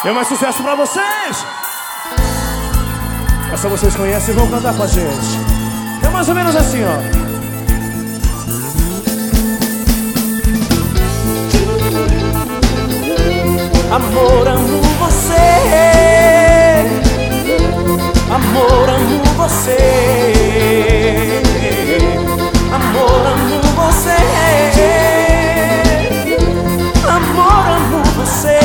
Tem mais sucesso pra vocês. Essa vocês conhecem e vão cantar com a gente. É mais ou menos assim, ó. Amor, amo você. Amor, amo você. Amor, amo você. Amor, amo você.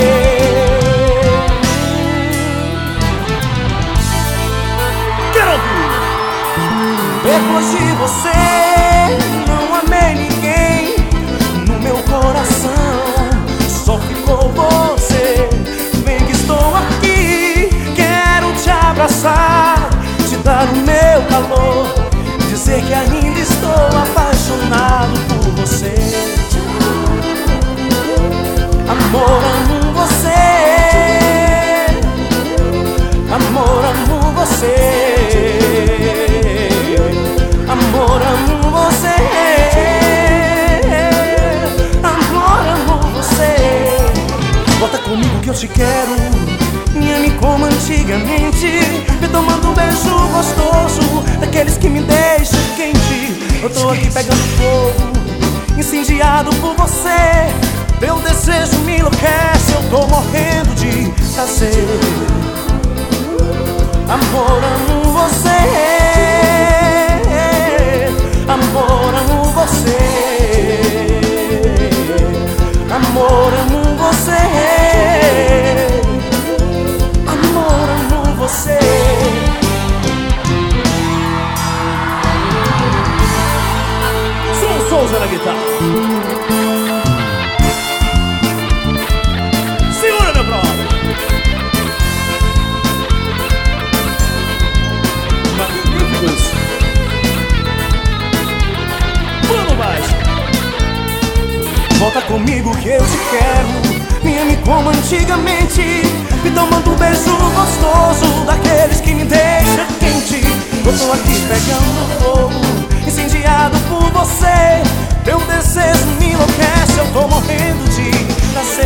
Quero ouvir. Depois de você, não amei ninguém. No meu coração só ficou você. Vem que estou aqui, quero te abraçar, te dar o meu calor, dizer que ainda estou apaixonado por você. Amor, amo você. Amor, amo você. Amor, amo você. Amor, amo você. Volta comigo que eu te quero. Me ame como antigamente, me tomando um beijo gostoso, daqueles que me deixam quente. Eu tô aqui pegando fogo, incendiado por você. Meu desejo me enlouquece, eu tô morrendo de prazer. Amor, amo você. Amor, amo você. Amor, amo você. Amor, amo você. Som Souza na guitarra. Segura, meu brother. Magníficos. Plano baixo. Volta comigo que eu te quero. Me ame como antigamente, me tomando um beijo gostoso, daqueles que me deixam quente. Eu tô aqui pegando fogo, incendiado por você. Meu desejo me enlouquece, eu tô morrendo de prazer.